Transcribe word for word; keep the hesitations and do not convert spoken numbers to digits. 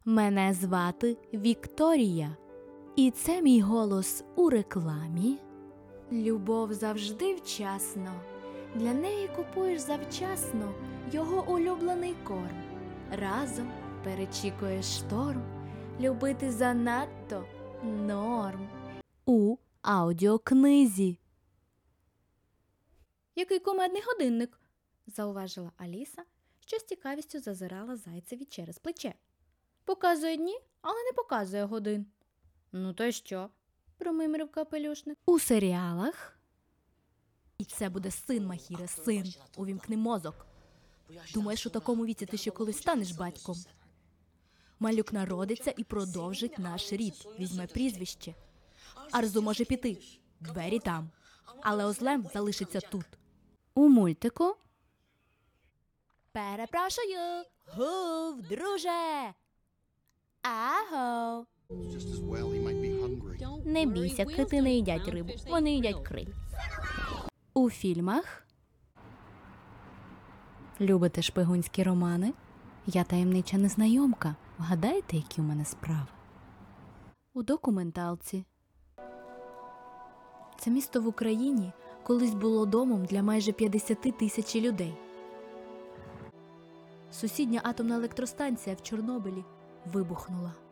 Мене звати Вікторія, і це мій голос у рекламі. Любов завжди вчасно. Для неї купуєш завчасно його улюблений корм. Разом перечікуєш шторм. Любити занадто норм. У аудіокнизі. Який кумедний годинник, зауважила Аліса, що з цікавістю зазирала зайцеві через плече. Показує дні, але не показує годин. Ну то й що? Промимрив капелюшник. У серіалах. І це буде син Махіре, син. Увімкни мозок. Думаєш, у такому віці ти ще колись станеш батьком? Малюк народиться і продовжить наш рід. Візьме прізвище. Арзу може піти. Двері там. Але Озлем залишиться тут. У мультику. Перепрошую. Гув, друже. Аго. Не бійся, кити не їдять рибу. Вони їдять криль. У фільмах. Любите шпигунські романи? Я таємнича незнайомка. Вгадаєте, які у мене справи? У документалці. Це місто в Україні колись було домом для майже п'ятдесят тисяч людей. Сусідня атомна електростанція в Чорнобилі вибухнула.